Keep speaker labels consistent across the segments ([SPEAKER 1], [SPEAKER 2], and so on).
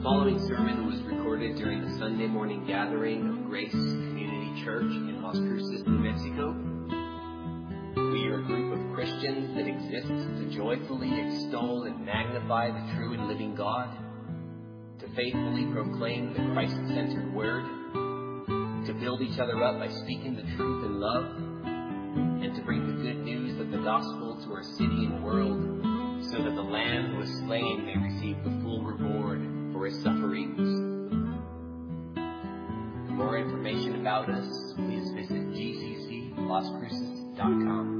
[SPEAKER 1] following sermon was recorded during the Sunday morning gathering of Grace Community Church in Las Cruces, New Mexico. We are a group of Christians that exist to joyfully extol and magnify the true and living God, to faithfully proclaim the Christ-centered word, to build each other up by speaking the truth in love, and to bring the good news of the gospel to our city and world, so that the Lamb who was slain may receive the full reward for his sufferings. For more information about us, please visit gcclascruces.com.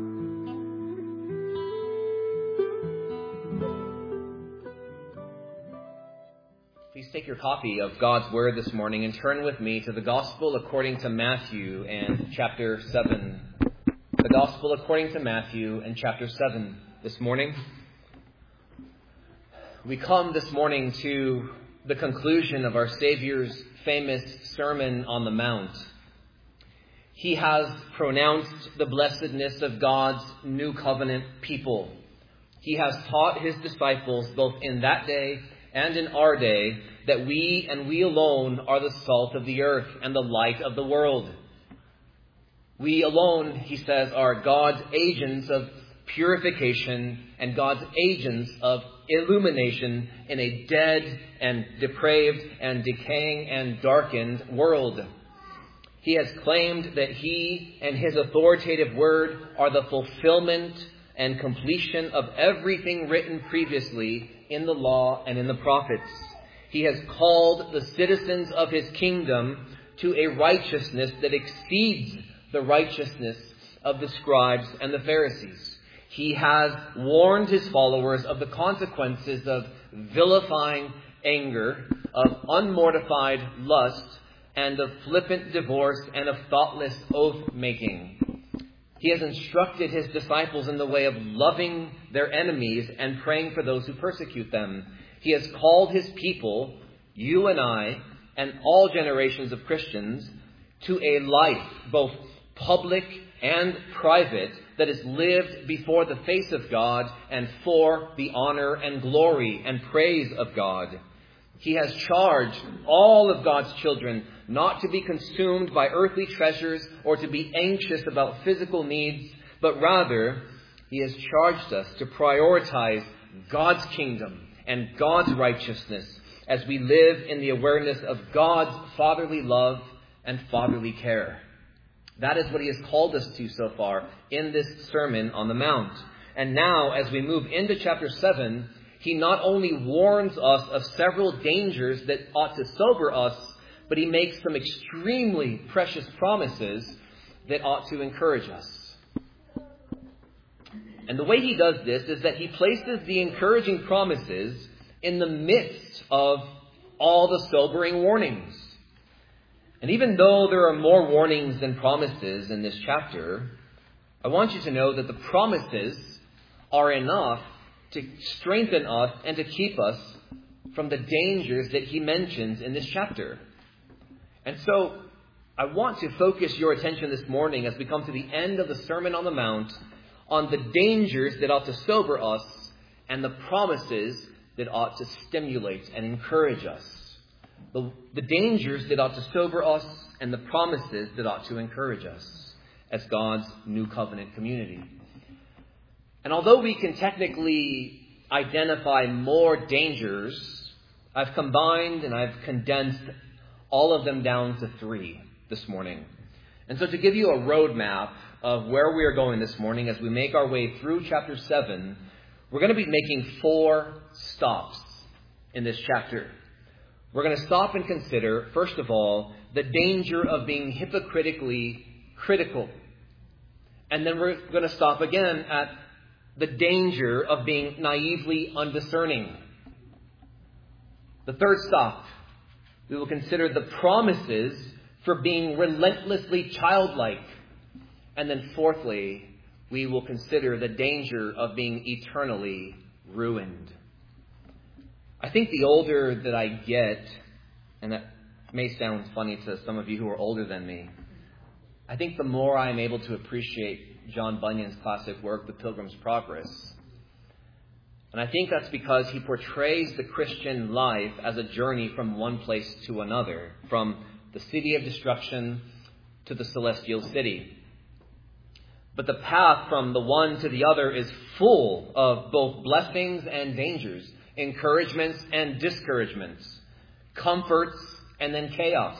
[SPEAKER 1] Please take your copy of God's Word this morning and turn with me to the Gospel according to Matthew and chapter 7. The Gospel according to Matthew and chapter 7 this morning. We come this morning to the conclusion of our Savior's famous Sermon on the Mount. He has pronounced the blessedness of God's new covenant people. He has taught his disciples, both in that day and in our day, that we and we alone are the salt of the earth and the light of the world. We alone, he says, are God's agents of purification and God's agents of illumination in a dead and depraved and decaying and darkened world. He has claimed that he and his authoritative word are the fulfillment and completion of everything written previously in the law and in the prophets. He has called the citizens of his kingdom to a righteousness that exceeds the righteousness of the scribes and the Pharisees. He has warned his followers of the consequences of vilifying anger, of unmortified lust, and of flippant divorce and of thoughtless oath-making. He has instructed his disciples in the way of loving their enemies and praying for those who persecute them. He has called his people, you and I, and all generations of Christians, to a life, both public and private, that is lived before the face of God and for the honor and glory and praise of God. He has charged all of God's children not to be consumed by earthly treasures or to be anxious about physical needs, but rather he has charged us to prioritize God's kingdom and God's righteousness as we live in the awareness of God's fatherly love and fatherly care. That is what he has called us to so far in this Sermon on the Mount. And now, as we move into chapter 7, he not only warns us of several dangers that ought to sober us, but he makes some extremely precious promises that ought to encourage us. And the way he does this is that he places the encouraging promises in the midst of all the sobering warnings. And even though there are more warnings than promises in this chapter, I want you to know that the promises are enough to strengthen us and to keep us from the dangers that he mentions in this chapter. And so I want to focus your attention this morning as we come to the end of the Sermon on the Mount on the dangers that ought to sober us and the promises that ought to stimulate and encourage us. The dangers that ought to sober us and the promises that ought to encourage us as God's new covenant community. And although we can technically identify more dangers, I've combined and I've condensed all of them down to 3 this morning. And so to give you a roadmap of where we are going this morning as we make our way through chapter 7, we're going to be making 4 stops in this chapter. We're going to stop and consider, first of all, the danger of being hypocritically critical. And then we're going to stop again at the danger of being naively undiscerning. The third stop, we will consider the promises for being relentlessly childlike. And then fourthly, we will consider the danger of being eternally ruined. I think the older that I get, and that may sound funny to some of you who are older than me, I think the more I am able to appreciate John Bunyan's classic work, The Pilgrim's Progress. And I think that's because he portrays the Christian life as a journey from one place to another, from the city of destruction to the celestial city. But the path from the one to the other is full of both blessings and dangers, encouragements and discouragements, comforts and then chaos.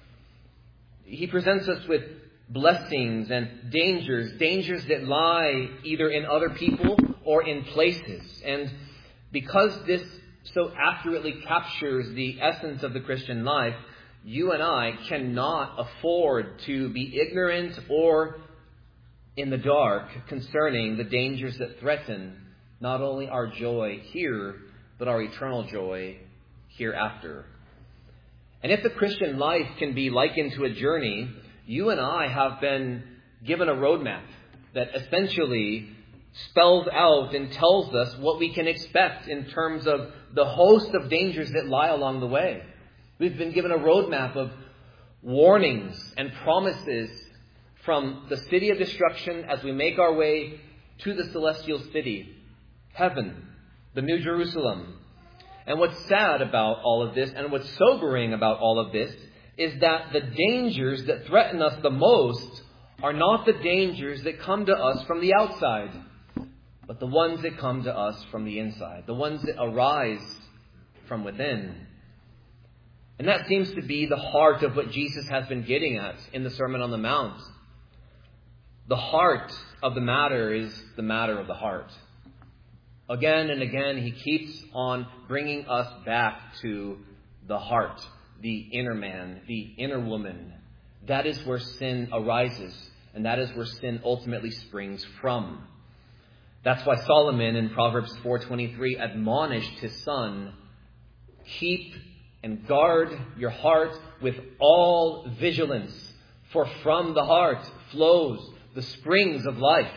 [SPEAKER 1] He presents us with blessings and dangers that lie either in other people or in places. And because this so accurately captures the essence of the Christian life, you and I cannot afford to be ignorant or in the dark concerning the dangers that threaten not only our joy here, but our eternal joy hereafter. And if the Christian life can be likened to a journey, you and I have been given a roadmap that essentially spells out and tells us what we can expect in terms of the host of dangers that lie along the way. We've been given a roadmap of warnings and promises from the city of destruction as we make our way to the celestial city, heaven, the New Jerusalem. And what's sad about all of this, and what's sobering about all of this, is that the dangers that threaten us the most are not the dangers that come to us from the outside, but the ones that come to us from the inside, the ones that arise from within. And that seems to be the heart of what Jesus has been getting at in the Sermon on the Mount. The heart of the matter is the matter of the heart. Again and again, he keeps on bringing us back to the heart, the inner man, the inner woman. That is where sin arises, and that is where sin ultimately springs from. That's why Solomon in Proverbs 4:23 admonished his son, keep and guard your heart with all vigilance, for from the heart flows the springs of life.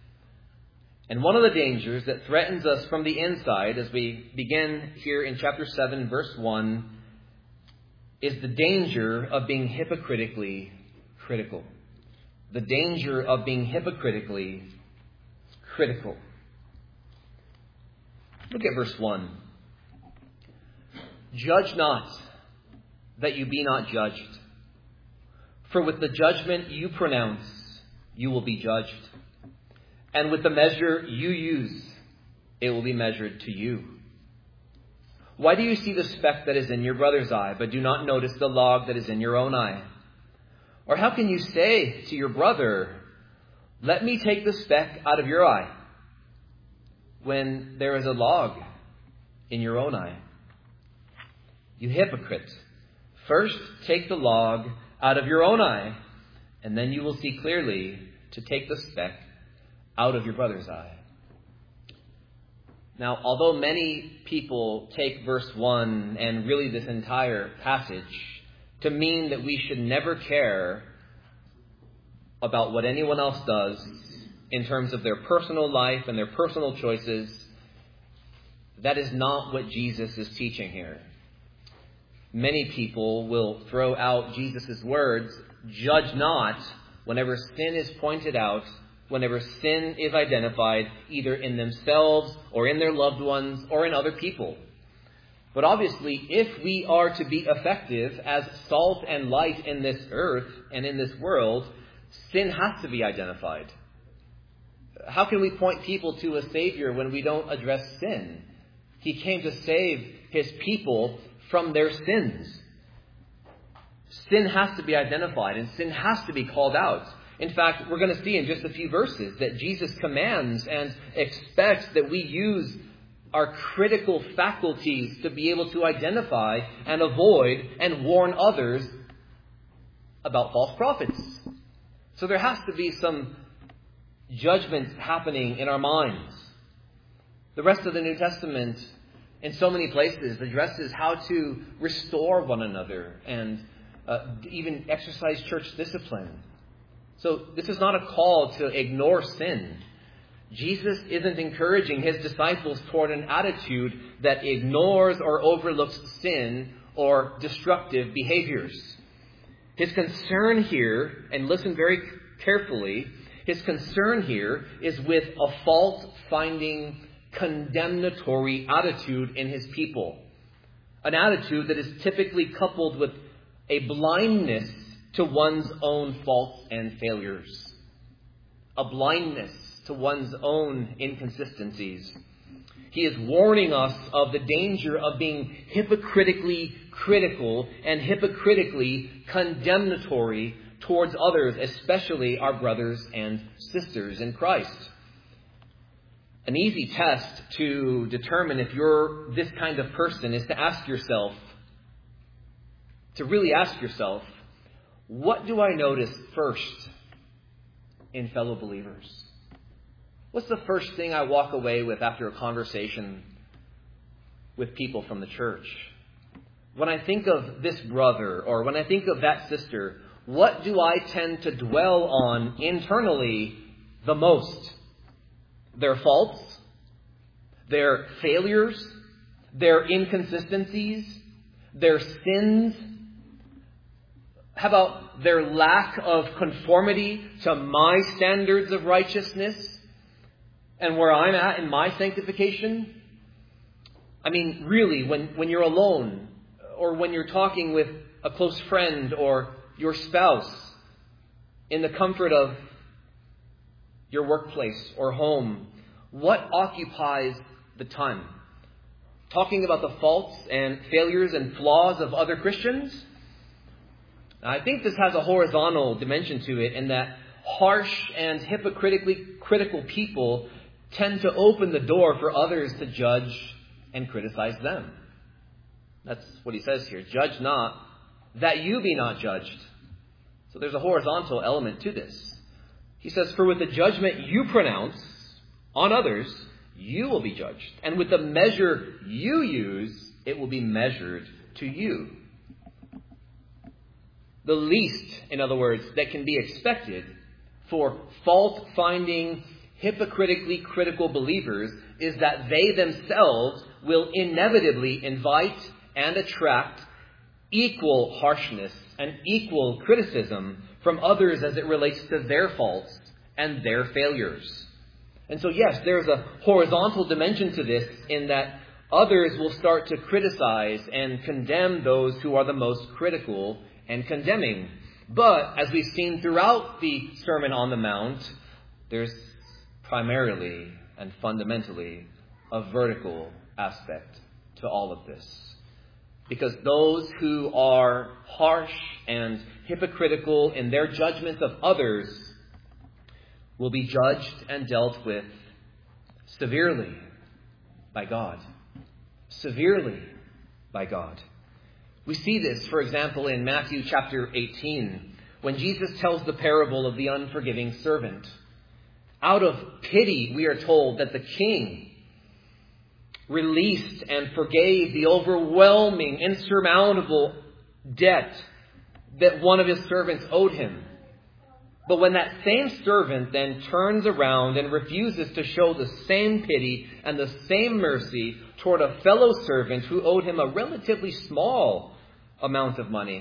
[SPEAKER 1] And one of the dangers that threatens us from the inside, as we begin here in chapter 7, verse 1, is the danger of being hypocritically critical. The danger of being hypocritically critical. Look at verse 1. Judge not, that you be not judged. For with the judgment you pronounce, you will be judged. And with the measure you use, it will be measured to you. Why do you see the speck that is in your brother's eye, but do not notice the log that is in your own eye? Or how can you say to your brother, let me take the speck out of your eye, when there is a log in your own eye? You hypocrite, first take the log out of your own eye, and then you will see clearly to take the speck out of your brother's eye. Now, although many people take verse 1 and really this entire passage to mean that we should never care about what anyone else does in terms of their personal life and their personal choices, that is not what Jesus is teaching here. Many people will throw out Jesus' words, judge not, whenever sin is pointed out, whenever sin is identified, either in themselves or in their loved ones or in other people. But obviously, if we are to be effective as salt and light in this earth and in this world, sin has to be identified. How can we point people to a Savior when we don't address sin? He came to save his people from their sins. Sin has to be identified and sin has to be called out. In fact, we're going to see in just a few verses that Jesus commands and expects that we use our critical faculties to be able to identify and avoid and warn others about false prophets. So there has to be some judgment happening in our minds. The rest of the New Testament, in so many places, addresses how to restore one another and even exercise church discipline. So this is not a call to ignore sin. Jesus isn't encouraging his disciples toward an attitude that ignores or overlooks sin or destructive behaviors. His concern here, and listen very carefully, his concern here is with a fault-finding condemnatory attitude in his people. An attitude that is typically coupled with a blindness to one's own faults and failures. A blindness to one's own inconsistencies. He is warning us of the danger of being hypocritically critical and hypocritically condemnatory towards others, especially our brothers and sisters in Christ. An easy test to determine if you're this kind of person is to ask yourself, to really ask yourself, what do I notice first in fellow believers? What's the first thing I walk away with after a conversation with people from the church? When I think of this brother or when I think of that sister, what do I tend to dwell on internally the most? Their faults, their failures, their inconsistencies, their sins. How about their lack of conformity to my standards of righteousness and where I'm at in my sanctification? I mean, really, when you're alone or when you're talking with a close friend or your spouse in the comfort of your workplace or home, what occupies the time? Talking about the faults and failures and flaws of other Christians? I think this has a horizontal dimension to it in that harsh and hypocritically critical people tend to open the door for others to judge and criticize them. That's what he says here. Judge not, that you be not judged. So there's a horizontal element to this. He says, for with the judgment you pronounce on others, you will be judged. And with the measure you use, it will be measured to you. The least, in other words, that can be expected for fault-finding, hypocritically critical believers is that they themselves will inevitably invite and attract equal harshness and equal criticism from others as it relates to their faults and their failures. And so, yes, there's a horizontal dimension to this in that others will start to criticize and condemn those who are the most critical and condemning. But, as we've seen throughout the Sermon on the Mount, there's primarily and fundamentally a vertical aspect to all of this. Because those who are harsh and hypocritical in their judgments of others will be judged and dealt with severely by God. Severely by God. We see this, for example, in Matthew chapter 18, when Jesus tells the parable of the unforgiving servant. Out of pity, we are told that the king released and forgave the overwhelming, insurmountable debt that one of his servants owed him. But when that same servant then turns around and refuses to show the same pity and the same mercy toward a fellow servant who owed him a relatively small amount of money,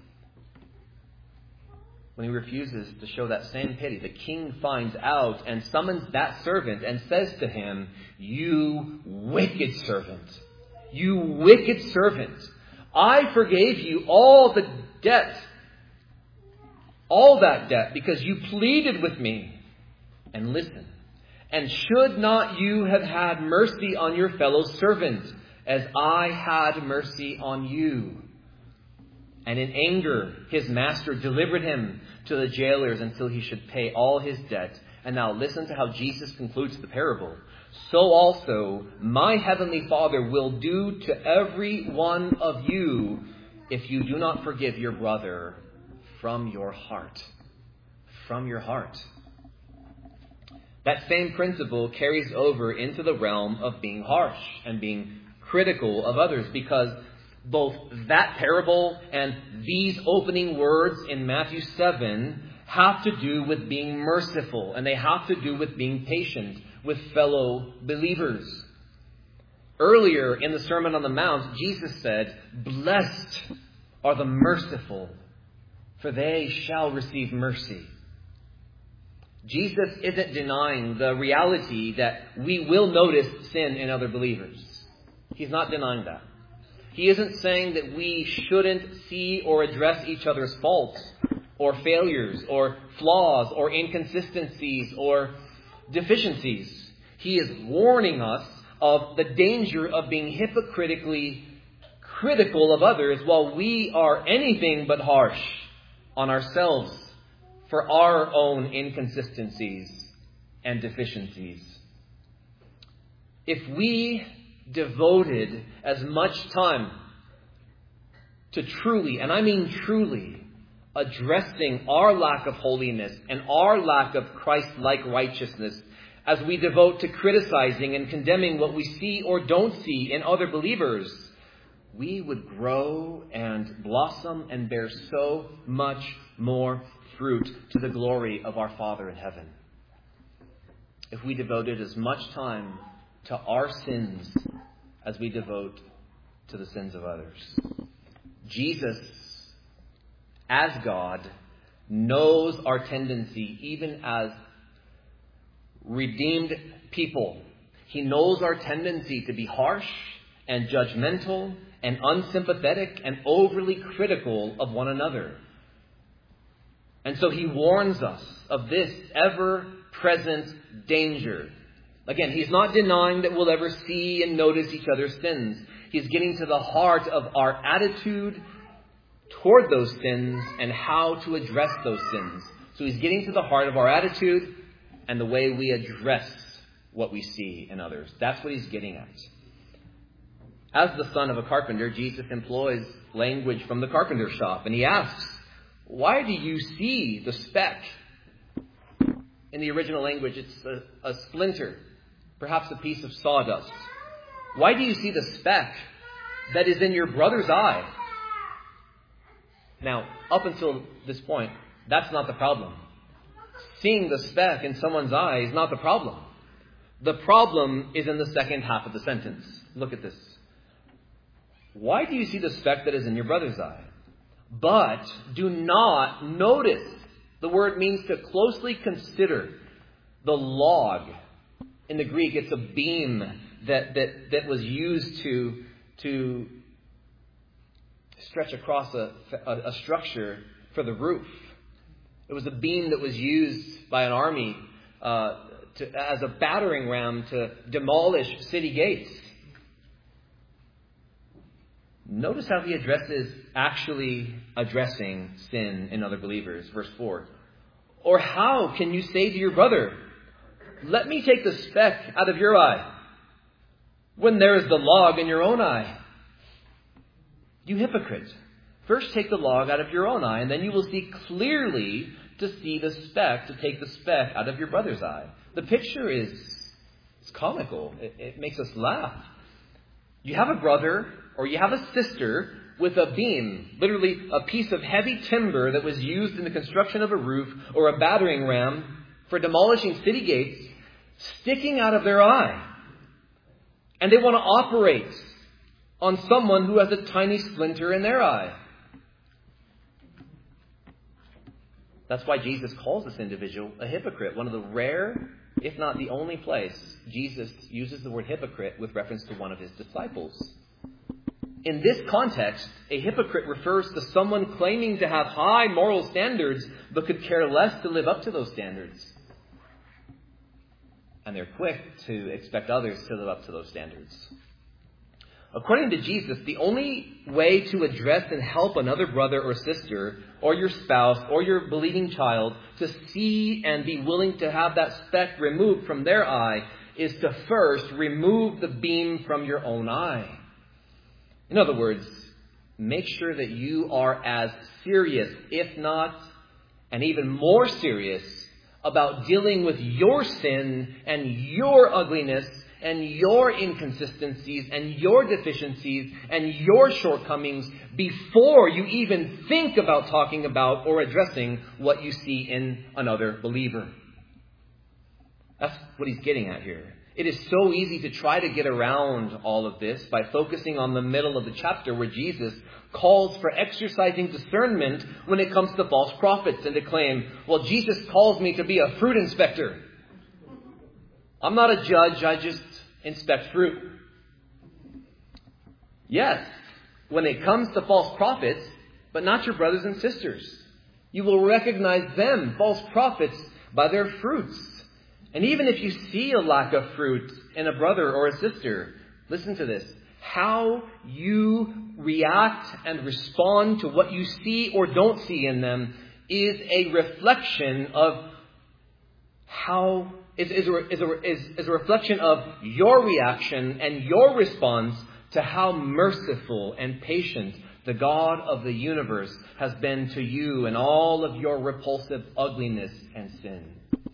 [SPEAKER 1] when he refuses to show that same pity, the king finds out and summons that servant and says to him, "You wicked servant, you wicked servant, I forgave you all the debt, all that debt, because you pleaded with me. And listen, and should not you have had mercy on your fellow servant, as I had mercy on you?" And in anger, his master delivered him to the jailers until he should pay all his debt. And now listen to how Jesus concludes the parable. "So also my heavenly Father will do to every one of you if you do not forgive your brother from your heart." From your heart. That same principle carries over into the realm of being harsh and being critical of others, because both that parable and these opening words in Matthew 7 have to do with being merciful, and they have to do with being patient with fellow believers. Earlier in the Sermon on the Mount, Jesus said, "Blessed are the merciful, for they shall receive mercy." Jesus isn't denying the reality that we will notice sin in other believers. He's not denying that. He isn't saying that we shouldn't see or address each other's faults or failures or flaws or inconsistencies or deficiencies. He is warning us of the danger of being hypocritically critical of others while we are anything but harsh on ourselves for our own inconsistencies and deficiencies. If we devoted as much time to truly, and I mean truly, addressing our lack of holiness and our lack of Christ-like righteousness as we devote to criticizing and condemning what we see or don't see in other believers, we would grow and blossom and bear so much more fruit to the glory of our Father in heaven. If we devoted as much time to our sins as we devote to the sins of others. Jesus, as God, knows our tendency, even as redeemed people. He knows our tendency to be harsh and judgmental and unsympathetic and overly critical of one another. And so he warns us of this ever-present danger. Again, he's not denying that we'll ever see and notice each other's sins. He's getting to the heart of our attitude toward those sins and how to address those sins. So he's getting to the heart of our attitude and the way we address what we see in others. That's what he's getting at. As the son of a carpenter, Jesus employs language from the carpenter shop, and he asks, why do you see the speck? In the original language, it's a splinter, perhaps a piece of sawdust. Why do you see the speck that is in your brother's eye? Now, up until this point, that's not the problem. Seeing the speck in someone's eye is not the problem. The problem is in the second half of the sentence. Look at this. Why do you see the speck that is in your brother's eye? But do not notice. The word means to closely consider. The log. In the Greek, it's a beam that was used to stretch across a structure for the roof. It was a beam that was used by an army as a battering ram to demolish city gates. Notice how he actually addressing sin in other believers. Verse 4. Or how can you say to your brother, let me take the speck out of your eye, when there is the log in your own eye? You hypocrite. First take the log out of your own eye, and then you will see clearly to see the speck, to take the speck out of your brother's eye. The picture is comical. It makes us laugh. You have a brother or you have a sister with a beam, literally a piece of heavy timber that was used in the construction of a roof or a battering ram for demolishing city gates, sticking out of their eye. And they want to operate on someone who has a tiny splinter in their eye. That's why Jesus calls this individual a hypocrite. One of the rare, if not the only place, Jesus uses the word hypocrite with reference to one of his disciples. In this context, a hypocrite refers to someone claiming to have high moral standards, but could care less to live up to those standards. And they're quick to expect others to live up to those standards. According to Jesus, the only way to address and help another brother or sister, or your spouse, or your believing child, to see and be willing to have that speck removed from their eye, is to first remove the beam from your own eye. In other words, make sure that you are as serious, if not, and even more serious, about dealing with your sin and your ugliness and your inconsistencies and your deficiencies and your shortcomings before you even think about talking about or addressing what you see in another believer. That's what he's getting at here. It is so easy to try to get around all of this by focusing on the middle of the chapter where Jesus calls for exercising discernment when it comes to false prophets and to claim, well, Jesus calls me to be a fruit inspector. I'm not a judge, I just inspect fruit. Yes, when it comes to false prophets, but not your brothers and sisters. You will recognize them, false prophets, by their fruits. And even if you see a lack of fruit in a brother or a sister, listen to this. How you react and respond to what you see or don't see in them is a reflection of is a reflection of your reaction and your response to how merciful and patient the God of the universe has been to you and all of your repulsive ugliness and sin.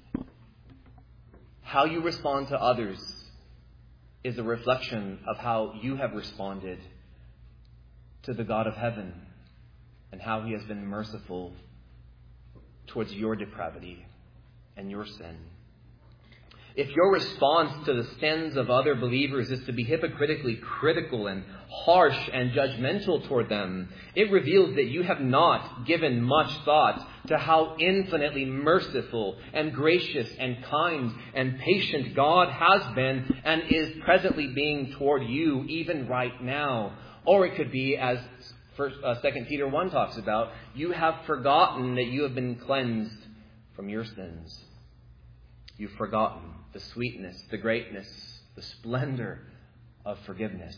[SPEAKER 1] How you respond to others is a reflection of how you have responded to the God of heaven and how He has been merciful towards your depravity and your sin. If your response to the sins of other believers is to be hypocritically critical and harsh and judgmental toward them, it reveals that you have not given much thought to how infinitely merciful and gracious and kind and patient God has been and is presently being toward you even right now. Or it could be, as 2 Peter 1 talks about, you have forgotten that you have been cleansed from your sins. You've forgotten the sweetness, the greatness, the splendor of forgiveness.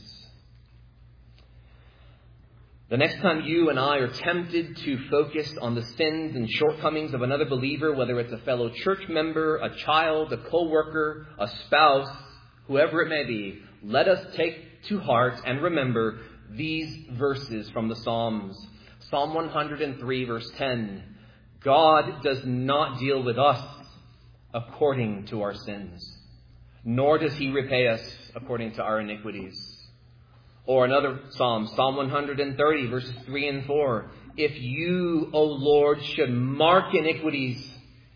[SPEAKER 1] The next time you and I are tempted to focus on the sins and shortcomings of another believer, whether it's a fellow church member, a child, a co-worker, a spouse, whoever it may be, let us take to heart and remember these verses from the Psalms. Psalm 103, verse 10. God does not deal with us according to our sins, nor does He repay us according to our iniquities. Or another psalm, Psalm 130, verses 3 and 4. If you, O Lord, should mark iniquities,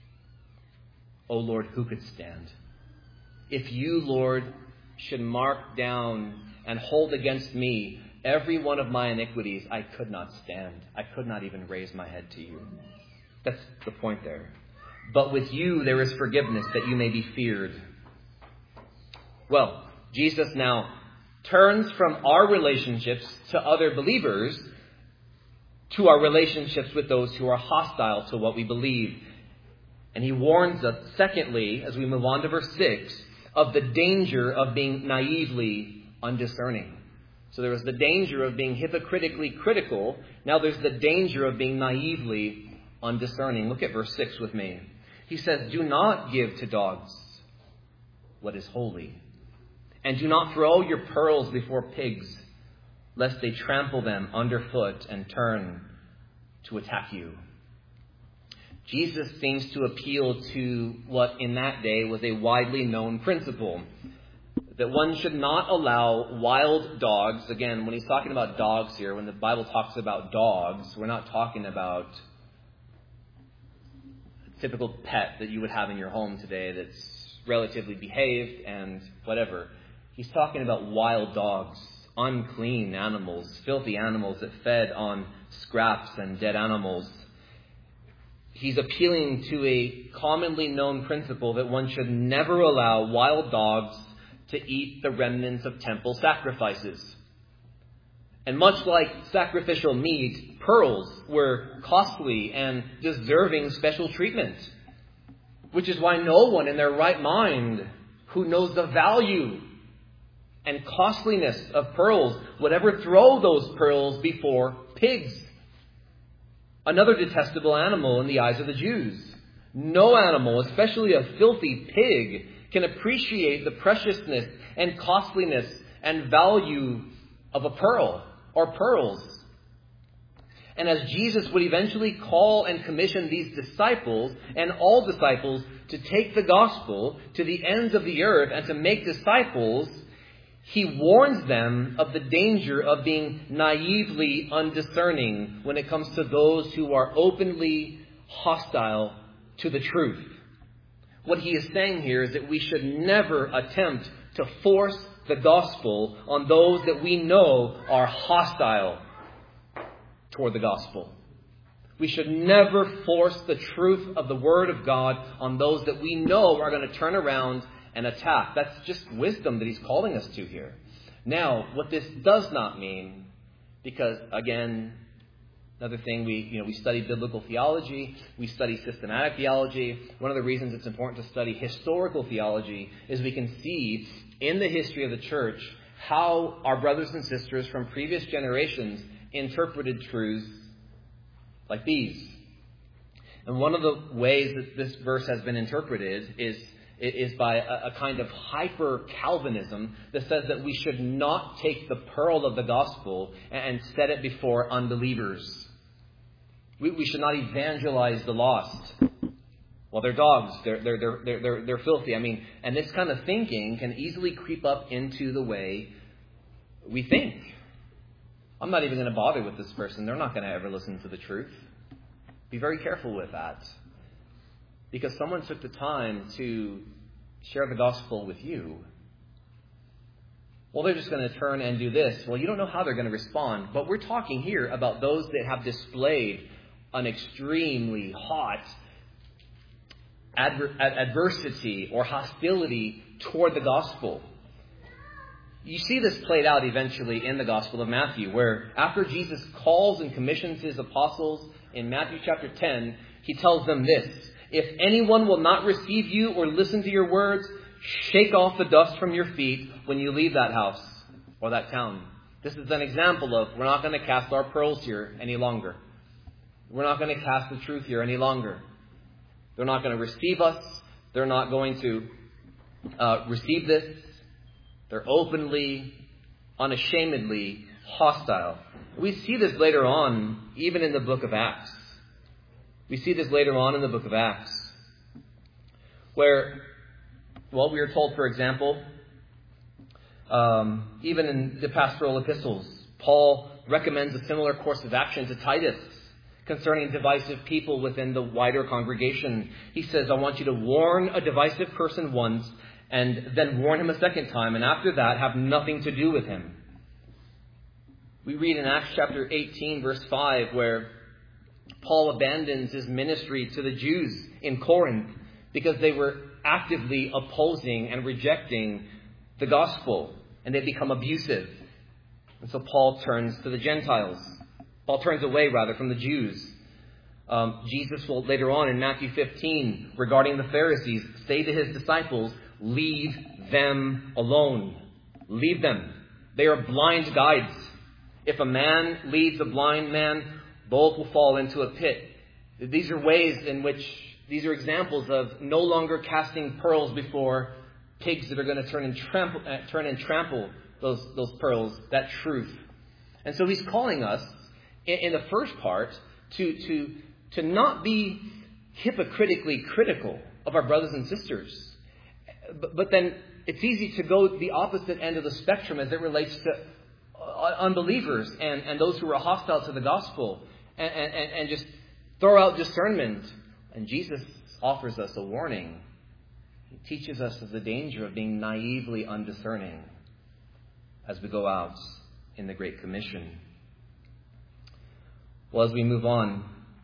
[SPEAKER 1] O Lord, who could stand? If you, Lord, should mark down and hold against me every one of my iniquities, I could not stand. I could not even raise my head to you. That's the point there. But with you there is forgiveness, that you may be feared. Well, Jesus now turns from our relationships to other believers to our relationships with those who are hostile to what we believe. And He warns us, secondly, as we move on to verse 6, of the danger of being naively undiscerning. So there was the danger of being hypocritically critical. Now there's the danger of being naively undiscerning. Look at verse 6 with me. He says, do not give to dogs what is holy, and do not throw your pearls before pigs, lest they trample them underfoot and turn to attack you. Jesus seems to appeal to what in that day was a widely known principle, that one should not allow wild dogs. Again, when he's talking about dogs here, when the Bible talks about dogs, we're not talking about typical pet that you would have in your home today that's relatively behaved and whatever. He's talking about wild dogs, unclean animals, filthy animals that fed on scraps and dead animals. He's appealing to a commonly known principle that one should never allow wild dogs to eat the remnants of temple sacrifices. And much like sacrificial meat, pearls were costly and deserving special treatment. Which is why no one in their right mind who knows the value and costliness of pearls would ever throw those pearls before pigs. Another detestable animal in the eyes of the Jews. No animal, especially a filthy pig, can appreciate the preciousness and costliness and value of a pearl or pearls. And as Jesus would eventually call and commission these disciples and all disciples to take the gospel to the ends of the earth and to make disciples, He warns them of the danger of being naively undiscerning when it comes to those who are openly hostile to the truth. what he is saying here is that we should never attempt to force the gospel on those that we know are hostile toward the gospel. We should never force the truth of the Word of God on those that we know are going to turn around and attack. That's just wisdom that he's calling us to here. Now, what this does not mean, because again, another thing, we study biblical theology, we study systematic theology. One of the reasons it's important to study historical theology is we can see in the history of the church how our brothers and sisters from previous generations interpreted truths like these. And one of the ways that this verse has been interpreted is by a kind of hyper-Calvinism that says that we should not take the pearl of the gospel and set it before unbelievers. We should not evangelize the lost. Well, they're dogs. They're filthy. And this kind of thinking can easily creep up into the way we think. I'm not even going to bother with this person. They're not going to ever listen to the truth. Be very careful with that. Because someone took the time to share the gospel with you. Well, they're just going to turn and do this. Well, you don't know how they're going to respond. But we're talking here about those that have displayed an extremely hot adversity or hostility toward the gospel. You see this played out eventually in the Gospel of Matthew, where after Jesus calls and commissions his apostles in Matthew chapter 10, he tells them this: if anyone will not receive you or listen to your words, shake off the dust from your feet when you leave that house or that town. This is an example of we're not going to cast our pearls here any longer. We're not going to cast the truth here any longer. They're not going to receive us. They're not going to receive this. They're openly, unashamedly hostile. We see this later on, even in the book of Acts. We see this later on in the book of Acts, where, we are told, for example, even in the pastoral epistles, Paul recommends a similar course of action to Titus concerning divisive people within the wider congregation. He says, I want you to warn a divisive person once, and then warn him a second time, and after that, have nothing to do with him. We read in Acts chapter 18, verse 5, where Paul abandons his ministry to the Jews in Corinth because they were actively opposing and rejecting the gospel, and they become abusive. And so Paul turns to the Gentiles. Paul turns away, from the Jews. Jesus will later on in Matthew 15, regarding the Pharisees, say to his disciples, leave them alone. Leave them. They are blind guides. If a man leads a blind man, both will fall into a pit. These are ways in which, these are examples of no longer casting pearls before pigs that are going to turn and trample those pearls, that truth. And so he's calling us, in the first part, to not be hypocritically critical of our brothers and sisters. But then it's easy to go the opposite end of the spectrum as it relates to unbelievers and those who are hostile to the gospel and just throw out discernment. And Jesus offers us a warning. He teaches us of the danger of being naively undiscerning as we go out in the Great Commission. Well, as we move on,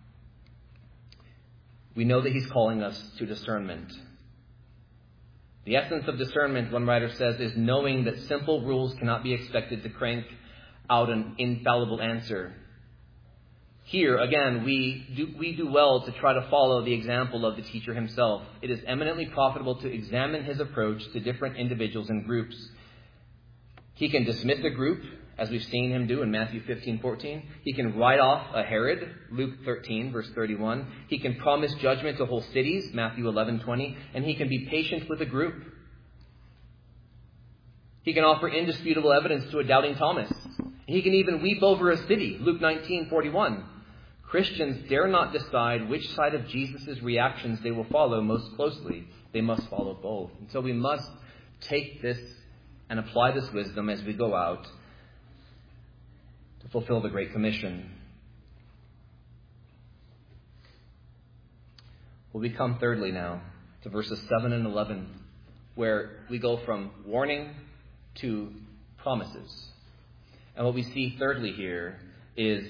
[SPEAKER 1] we know that he's calling us to discernment. The essence of discernment, one writer says, is knowing that simple rules cannot be expected to crank out an infallible answer. Here, again, we do well to try to follow the example of the teacher himself. It is eminently profitable to examine his approach to different individuals and groups. He can dismiss a group, as we've seen him do in Matthew 15:14. He can write off a Herod, Luke 13, verse 31. He can promise judgment to whole cities, Matthew 11:20. And he can be patient with a group. He can offer indisputable evidence to a doubting Thomas. He can even weep over a city, Luke 19:41. Christians dare not decide which side of Jesus' reactions they will follow most closely. They must follow both. And so we must take this and apply this wisdom as we go out to fulfill the Great Commission. Well, we come thirdly now to verses 7 and 11, where we go from warning to promises. And what we see thirdly here is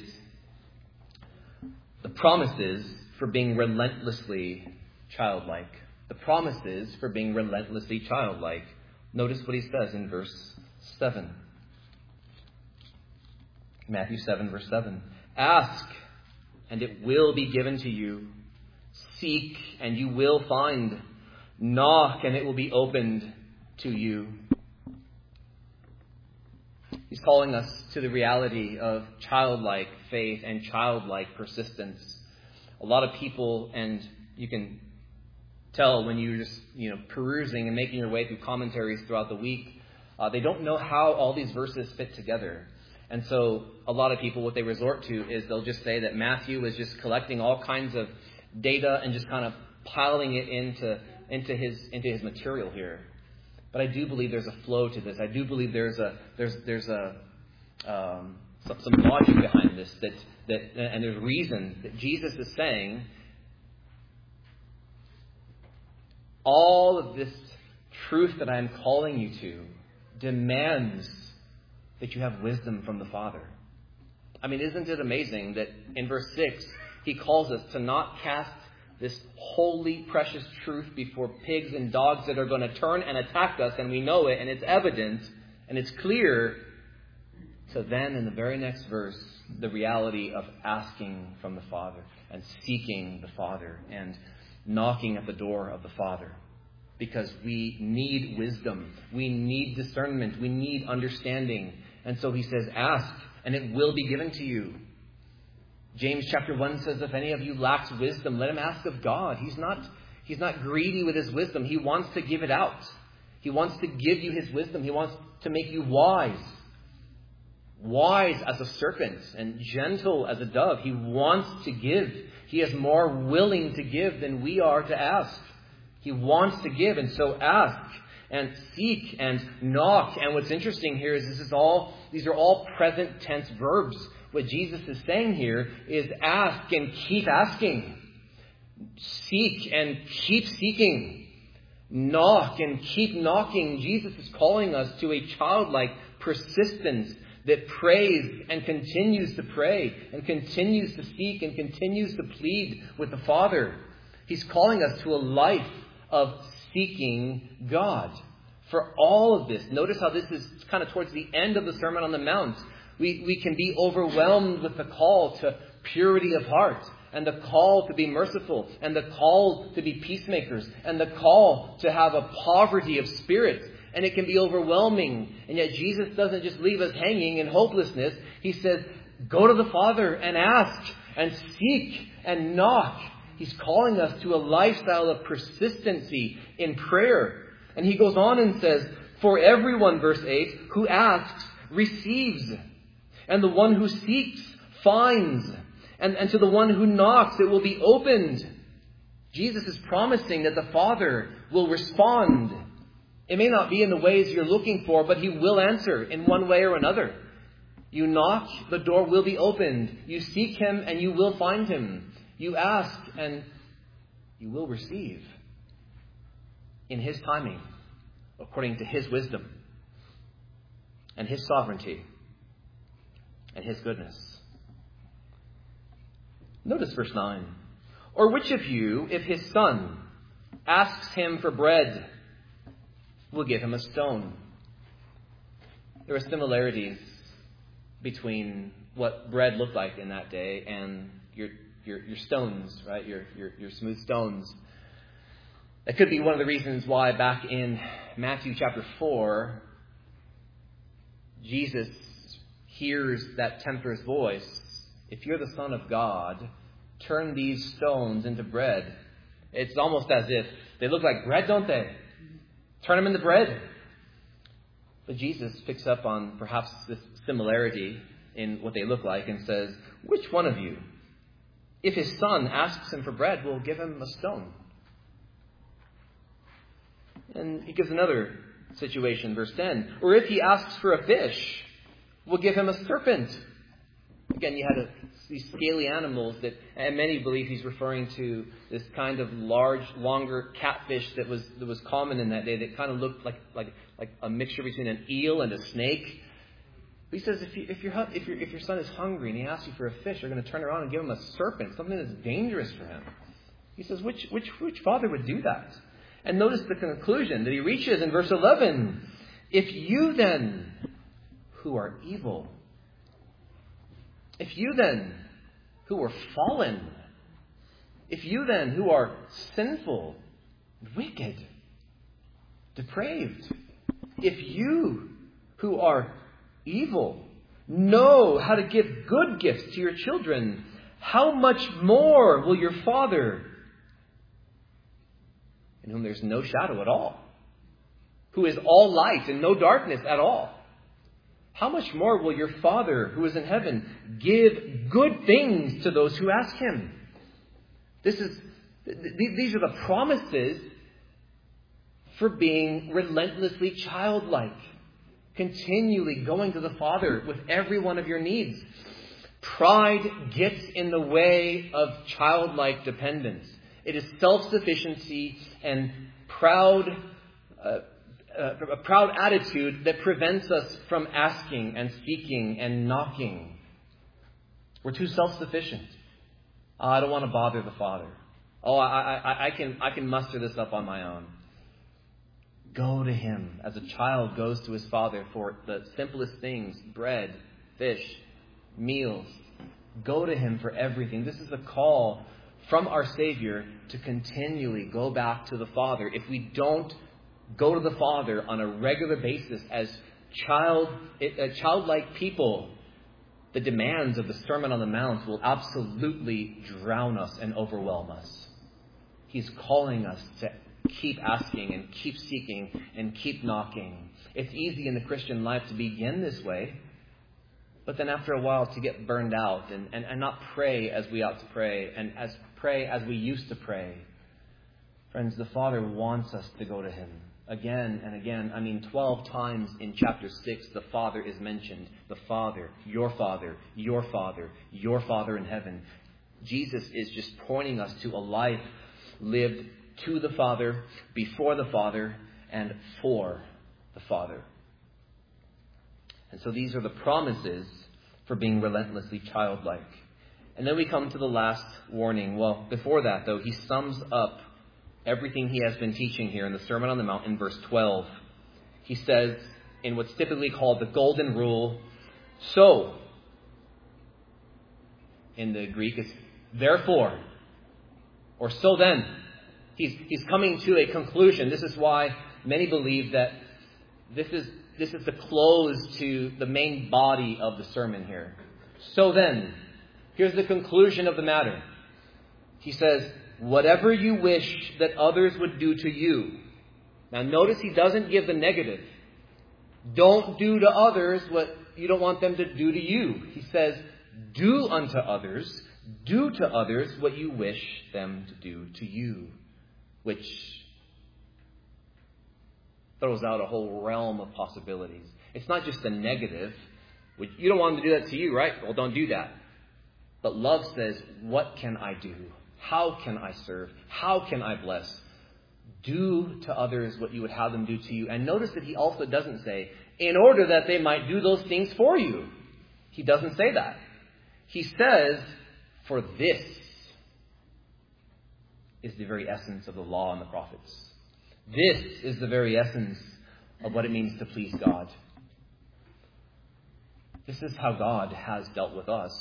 [SPEAKER 1] the promises for being relentlessly childlike. The promises for being relentlessly childlike. Notice what he says in verse 7. Matthew 7, verse 7. Ask, and it will be given to you. Seek, and you will find. Knock, and it will be opened to you. He's calling us to the reality of childlike faith and childlike persistence. A lot of people, and you can tell when you're just perusing and making your way through commentaries throughout the week, they don't know how all these verses fit together. And so a lot of people, what they resort to is they'll just say that Matthew is just collecting all kinds of data and just kind of piling it into his material here. But I do believe there's a flow to this. I do believe there's some logic behind this, and there's reason that Jesus is saying all of this truth that I'm calling you to demands that you have wisdom from the Father. I mean, isn't it amazing that in verse 6, he calls us to not cast this holy, precious truth before pigs and dogs that are going to turn and attack us, and we know it, and it's evident, and it's clear. So then, in the very next verse, the reality of asking from the Father, and seeking the Father, and knocking at the door of the Father. Because we need wisdom. We need discernment. We need understanding. And so he says, ask, and it will be given to you. James chapter 1 says, if any of you lacks wisdom, let him ask of God. He's not greedy with his wisdom. He wants to give it out. He wants to give you his wisdom. He wants to make you wise. Wise as a serpent and gentle as a dove. He wants to give. He is more willing to give than we are to ask. He wants to give, and so ask and seek and knock. And what's interesting here is these are all present tense verbs. What Jesus is saying here is ask and keep asking. Seek and keep seeking. Knock and keep knocking. Jesus is calling us to a childlike persistence that prays and continues to pray and continues to seek and continues to plead with the Father. He's calling us to a life of seeking God. For all of this, notice how this is kind of towards the end of the Sermon on the Mount. We can be overwhelmed with the call to purity of heart, and the call to be merciful, and the call to be peacemakers, and the call to have a poverty of spirit. And it can be overwhelming. And yet Jesus doesn't just leave us hanging in hopelessness. He says, go to the Father and ask and seek and knock. He's calling us to a lifestyle of persistency in prayer. And he goes on and says, for everyone, verse 8, who asks, receives. And the one who seeks, finds. And to the one who knocks, it will be opened. Jesus is promising that the Father will respond. It may not be in the ways you're looking for, but he will answer in one way or another. You knock, the door will be opened. You seek him, and you will find him. You ask, and you will receive in his timing, according to his wisdom and his sovereignty and his goodness. Notice verse 9. Or which of you, if his son asks him for bread, will give him a stone? There are similarities between what bread looked like in that day and your stones, right? Your smooth stones. That could be one of the reasons why back in Matthew chapter 4, Jesus hears that tempter's voice. If you're the Son of God, turn these stones into bread. It's almost as if they look like bread, don't they? Turn them into bread. But Jesus picks up on perhaps this similarity in what they look like and says, which one of you, if his son asks him for bread, will give him a stone? And he gives another situation, verse 10. Or if he asks for a fish, will give him a serpent? Again, you had these scaly animals that, and many believe he's referring to this kind of large, longer catfish that was common in that day, that kind of looked like a mixture between an eel and a snake. But he says, if your son is hungry and he asks you for a fish, you're going to turn around and give him a serpent, something that's dangerous for him. He says, which father would do that? And notice the conclusion that he reaches in verse 11. If you then, who are evil, if you then, who are fallen, if you then, who are sinful, wicked, depraved, if you, who are evil, know how to give good gifts to your children, how much more will your Father, in whom there's no shadow at all, who is all light and no darkness at all, how much more will your Father who is in heaven give good things to those who ask him? These are the promises for being relentlessly childlike, continually going to the Father with every one of your needs. Pride gets in the way of childlike dependence. It is self-sufficiency and a proud attitude that prevents us from asking and seeking and knocking. We're too self-sufficient. I don't want to bother the Father. I can muster this up on my own. Go to him as a child goes to his father for the simplest things: bread, fish, meals. Go to him for everything. This is a call from our Savior to continually go back to the Father. If we don't go to the Father on a regular basis as childlike people, the demands of the Sermon on the Mount will absolutely drown us and overwhelm us. He's calling us to keep asking and keep seeking and keep knocking. It's easy in the Christian life to begin this way, but then after a while to get burned out and not pray as we ought to pray and pray as we used to pray. Friends, the Father wants us to go to him again and again. 12 times in chapter 6, the Father is mentioned. The Father, your Father, your Father, your Father in heaven. Jesus is just pointing us to a life lived to the Father, before the Father, and for the Father. And so these are the promises for being relentlessly childlike. And then we come to the last warning. Well, before that, though, he sums up everything he has been teaching here in the Sermon on the Mount in verse 12. He says, in what's typically called the golden rule, so. In the Greek, it's therefore, or so then. He's coming to a conclusion. This is why many believe that this is the close to the main body of the sermon here. So then, here's the conclusion of the matter. He says, whatever you wish that others would do to you. Now notice he doesn't give the negative. Don't do to others what you don't want them to do to you. He says, do unto others, do to others what you wish them to do to you. Which throws out a whole realm of possibilities. It's not just the negative. You don't want them to do that to you, right? Well, don't do that. But love says, what can I do? How can I serve? How can I bless? Do to others what you would have them do to you. And notice that he also doesn't say, in order that they might do those things for you. He doesn't say that. He says, for this is the very essence of the law and the prophets. This is the very essence of what it means to please God. This is how God has dealt with us.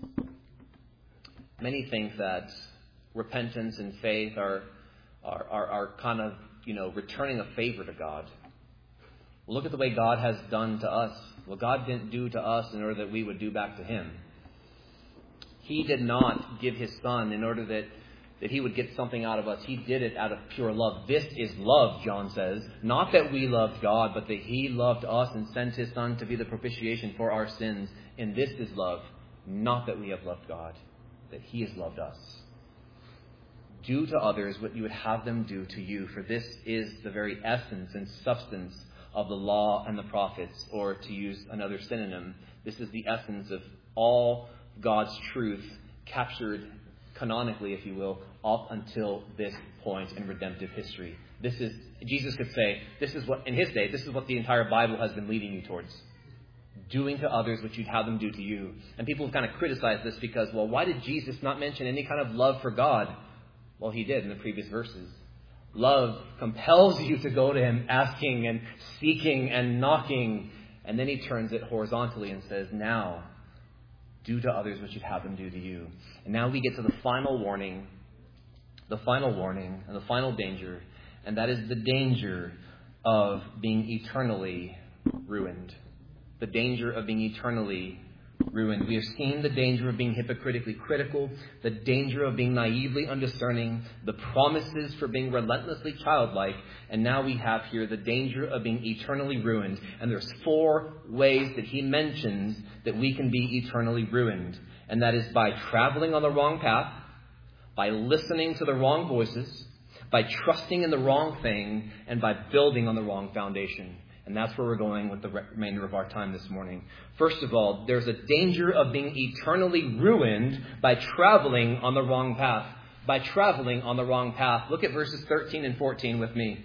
[SPEAKER 1] Many think that repentance and faith are kind of, returning a favor to God. Look at the way God has done to us. Well, God didn't do to us in order that we would do back to him. He did not give his Son in order that he would get something out of us. He did it out of pure love. This is love, John says. Not that we loved God, but that he loved us and sent his Son to be the propitiation for our sins. And this is love. Not that we have loved God, that he has loved us. Do to others what you would have them do to you. For this is the very essence and substance of the law and the prophets. Or to use another synonym, this is the essence of all God's truth captured canonically, if you will, up until this point in redemptive history. Jesus could say, this is what, in his day, this is what the entire Bible has been leading you towards. Doing to others what you'd have them do to you. And people have kind of criticized this because, well, why did Jesus not mention any kind of love for God? Well, he did in the previous verses. Love compels you to go to him asking and seeking and knocking. And then he turns it horizontally and says, now, do to others what you'd have them do to you. And now we get to the final warning and the final danger. And that is the danger of being eternally ruined. The danger of being eternally ruined. We have seen the danger of being hypocritically critical, the danger of being naively undiscerning, the promises for being relentlessly childlike, and now we have here the danger of being eternally ruined. And there's 4 ways that he mentions that we can be eternally ruined. And that is by traveling on the wrong path, by listening to the wrong voices, by trusting in the wrong thing, and by building on the wrong foundation. And that's where we're going with the remainder of our time this morning. First of all, there's a danger of being eternally ruined by traveling on the wrong path. By traveling on the wrong path. Look at verses 13 and 14 with me.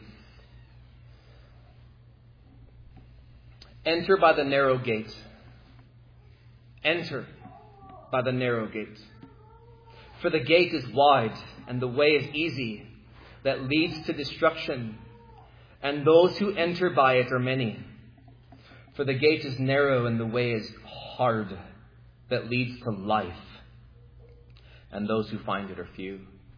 [SPEAKER 1] Enter by the narrow gate. Enter by the narrow gate. For the gate is wide and the way is easy that leads to destruction. And those who enter by it are many. For the gate is narrow and the way is hard that leads to life. And those who find it are few.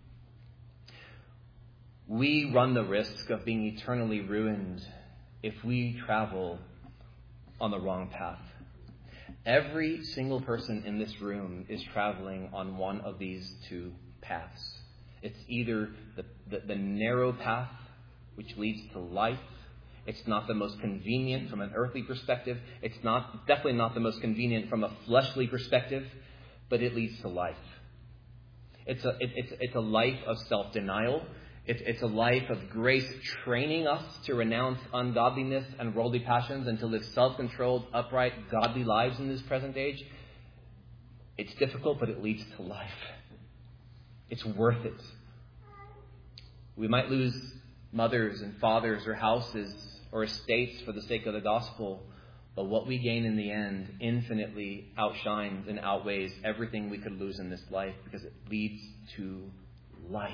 [SPEAKER 1] We run the risk of being eternally ruined if we travel on the wrong path. Every single person in this room is traveling on one of these 2 paths. It's either the narrow path, which leads to life. It's not the most convenient from an earthly perspective. It's definitely not the most convenient from a fleshly perspective, but it leads to life. It's a life of self-denial. It's a life of grace training us to renounce ungodliness and worldly passions and to live self-controlled, upright, godly lives in this present age. It's difficult, but it leads to life. It's worth it. We might lose mothers and fathers or houses or estates for the sake of the gospel, but what we gain in the end infinitely outshines and outweighs everything we could lose in this life because it leads to life.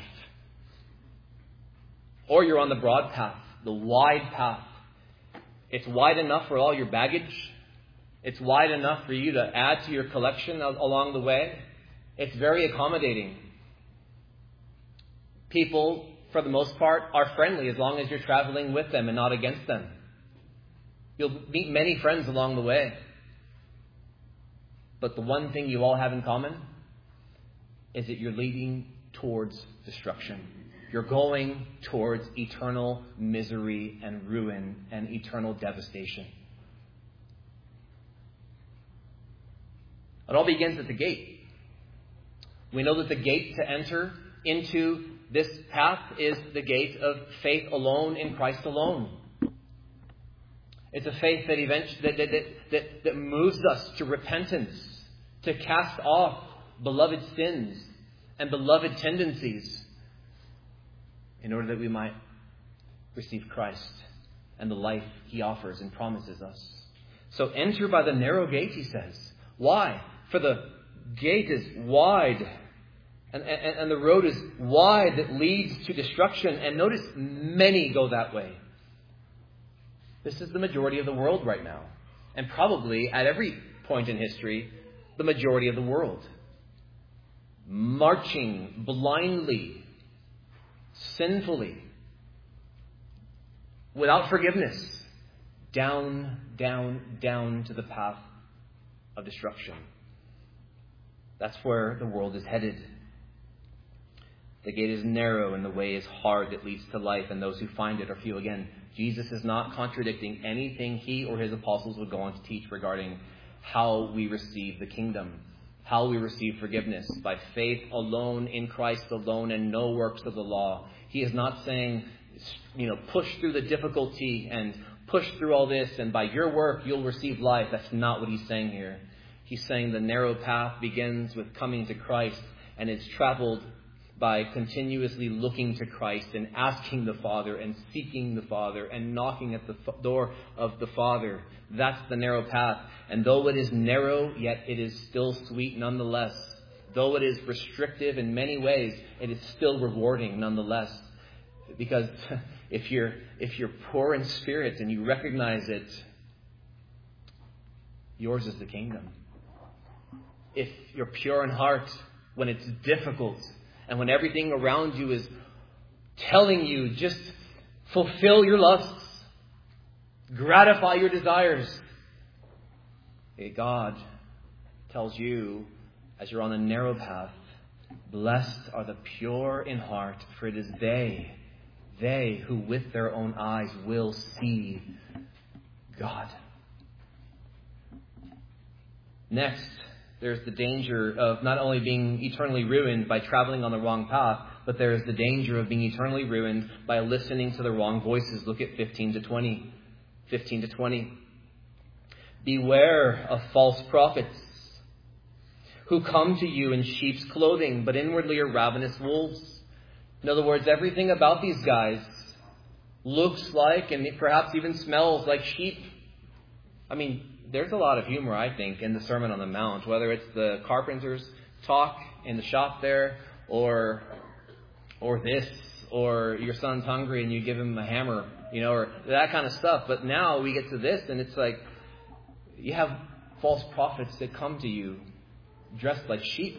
[SPEAKER 1] Or you're on the broad path, the wide path. It's wide enough for all your baggage. It's wide enough for you to add to your collection along the way. It's very accommodating. People, for the most part, are friendly as long as you're traveling with them and not against them. You'll meet many friends along the way. But the one thing you all have in common is that you're leading towards destruction. You're going towards eternal misery and ruin and eternal devastation. It all begins at the gate. We know that the gate to enter into this path is the gate of faith alone in Christ alone. It's a faith that moves us to repentance, to cast off beloved sins and beloved tendencies in order that we might receive Christ and the life he offers and promises us. So enter by the narrow gate, he says. Why? For the gate is wide and the road is wide that leads to destruction. And notice, many go that way. This is the majority of the world right now. And probably at every point in history, the majority of the world. Marching blindly, sinfully, without forgiveness, down to the path of destruction. That's where the world is headed. The gate is narrow and the way is hard that leads to life, and those who find it are few. Again, Jesus is not contradicting anything he or his apostles would go on to teach regarding how we receive the kingdom, how we receive forgiveness by faith alone, in Christ alone, and no works of the law. He is not saying, push through the difficulty and push through all this, and by your work you'll receive life. That's not what he's saying here. He's saying the narrow path begins with coming to Christ, and it's traveled by continuously looking to Christ and asking the Father and seeking the Father and knocking at the door of the Father. That's the narrow path. And though it is narrow, yet it is still sweet nonetheless. Though it is restrictive in many ways, it is still rewarding nonetheless. Because if you're poor in spirit and you recognize it, yours is the kingdom. If you're pure in heart, when it's difficult, and when everything around you is telling you, just fulfill your lusts, gratify your desires, God tells you, as you're on the narrow path, blessed are the pure in heart, for it is they who with their own eyes will see God. Next, there's the danger of not only being eternally ruined by traveling on the wrong path, but there is the danger of being eternally ruined by listening to the wrong voices. Look at 15 to 20. 15 to 20. Beware of false prophets who come to you in sheep's clothing, but inwardly are ravenous wolves. In other words, everything about these guys looks like and perhaps even smells like sheep. I mean, there's a lot of humor, I think, in the Sermon on the Mount, whether it's the carpenter's talk in the shop there, or this, or your son's hungry and you give him a hammer, or that kind of stuff. But now we get to this, and it's like you have false prophets that come to you dressed like sheep.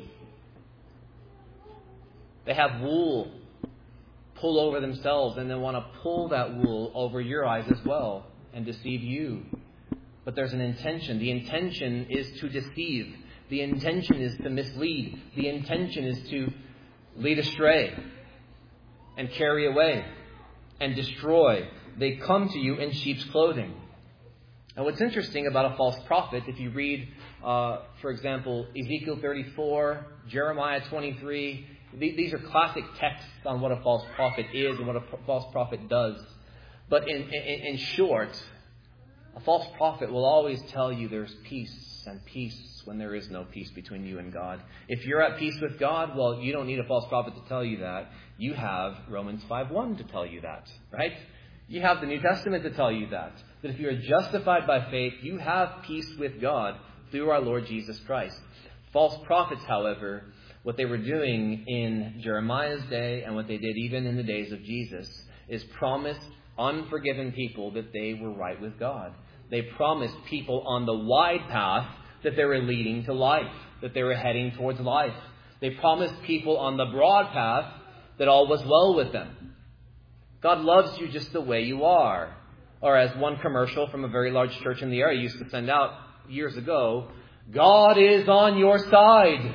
[SPEAKER 1] They have wool pull over themselves, and they want to pull that wool over your eyes as well and deceive you. But there's an intention. The intention is to deceive. The intention is to mislead. The intention is to lead astray and carry away and destroy. They come to you in sheep's clothing. And what's interesting about a false prophet, if you read, for example, Ezekiel 34, Jeremiah 23, these are classic texts on what a false prophet is and what a false prophet does. But in short, a false prophet will always tell you there's peace and peace when there is no peace between you and God. If you're at peace with God, well, you don't need a false prophet to tell you that. You have Romans 5:1 to tell you that, right? You have the New Testament to tell you that. That if you are justified by faith, you have peace with God through our Lord Jesus Christ. False prophets, however, what they were doing in Jeremiah's day and what they did even in the days of Jesus is promise unforgiven people that they were right with God. They promised people on the wide path that they were leading to life, that they were heading towards life. They promised people on the broad path that all was well with them. God loves you just the way you are. Or as one commercial from a very large church in the area used to send out years ago, God is on your side.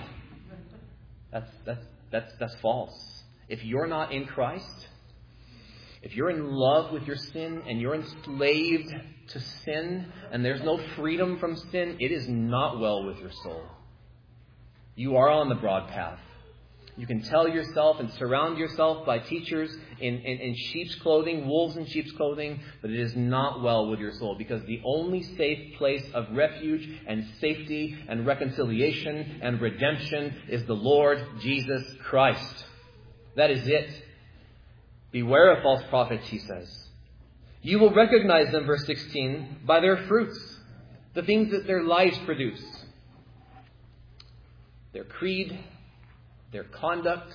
[SPEAKER 1] That's false. If you're not in Christ, if you're in love with your sin and you're enslaved to sin and there's no freedom from sin, it is not well with your soul. You are on the broad path. You can tell yourself and surround yourself by teachers in sheep's clothing, wolves in sheep's clothing, but it is not well with your soul, because the only safe place of refuge and safety and reconciliation and redemption is the Lord Jesus Christ. That is it. Beware of false prophets, he says. You will recognize them, verse 16, by their fruits, the things that their lives produce. Their creed, their conduct,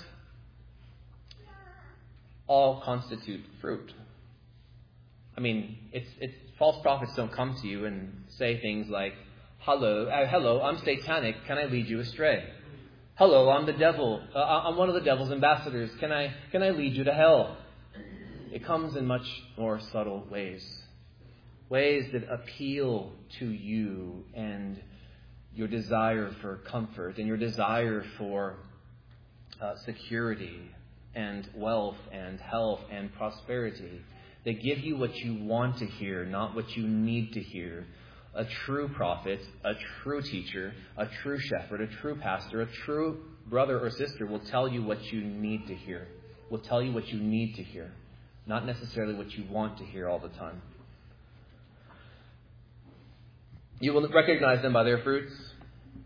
[SPEAKER 1] all constitute fruit. I mean, it's false prophets don't come to you and say things like, hello, I'm satanic, can I lead you astray? Hello, I'm the devil. I'm one of the devil's ambassadors. Can I lead you to hell? It comes in much more subtle ways. Ways that appeal to you and your desire for comfort and your desire for security and wealth and health and prosperity. They give you what you want to hear, not what you need to hear. A true prophet, a true teacher, a true shepherd, a true pastor, a true brother or sister will tell you what you need to hear. Will tell you what you need to hear, not necessarily what you want to hear all the time. You will recognize them by their fruits.